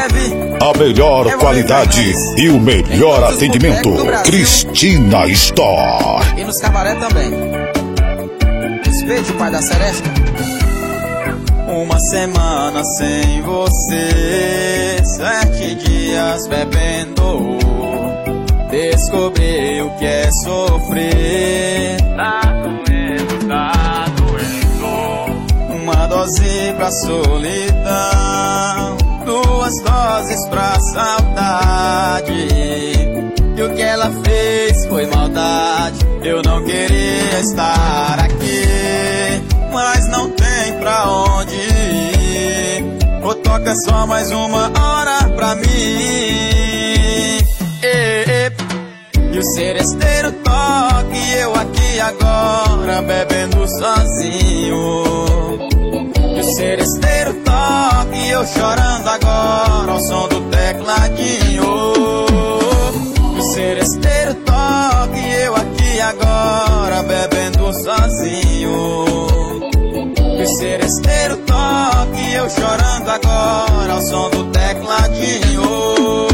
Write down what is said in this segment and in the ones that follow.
A melhor qualidade e o melhor atendimento. Cristina Store. E nos cabaré também. Respeite o pai da seresta. Uma semana sem você, 7 dias bebendo. Descobri o que é sofrer. Tá doendo, tá doendo. Uma dose pra solidão, 2 doses pra saudade. E o que ela fez foi maldade. Eu não queria estar aqui, mas não tem pra onde ir. Ou toca só mais uma hora pra mim. E o seresteiro toca e eu aqui agora bebendo sozinho. E o seresteiro toca e eu chorando agora ao som do tecladinho. E o seresteiro toca e eu aqui agora bebendo sozinho. E o seresteiro toca e eu chorando agora ao som do tecladinho.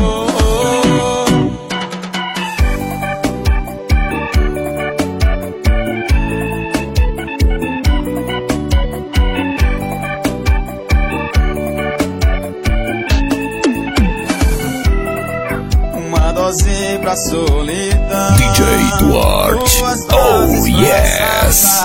Dose pra solidão, DJ Duarte. Oh yes.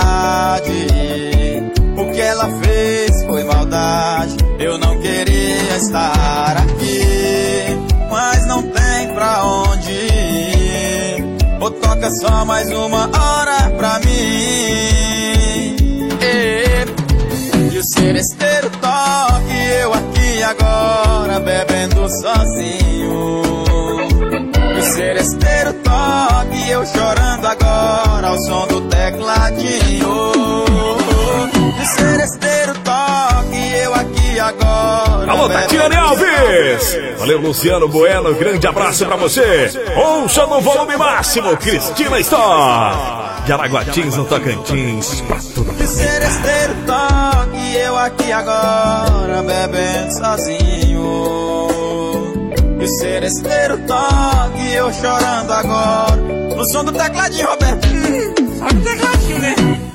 O que ela fez foi maldade. Eu não queria estar aqui, mas não tem pra onde ir. Ou toca só mais uma hora pra mim. E o seresteiro toca e eu aqui agora bebendo sozinho. O seresteiro toca e eu chorando agora ao som do tecladinho. O seresteiro toca e eu aqui agora. Alô, Tatiane Alves! Valeu, Luciano Bueno, grande abraço pra você. Ouça no volume máximo, Cristina Store. De Araguatins, no Tocantins, pra tudo. O seresteiro toca e eu aqui agora bebendo sozinho. E o seresteiro toca e eu chorando agora no som do tecladinho, Roberto. Sabe o tecladinho, né?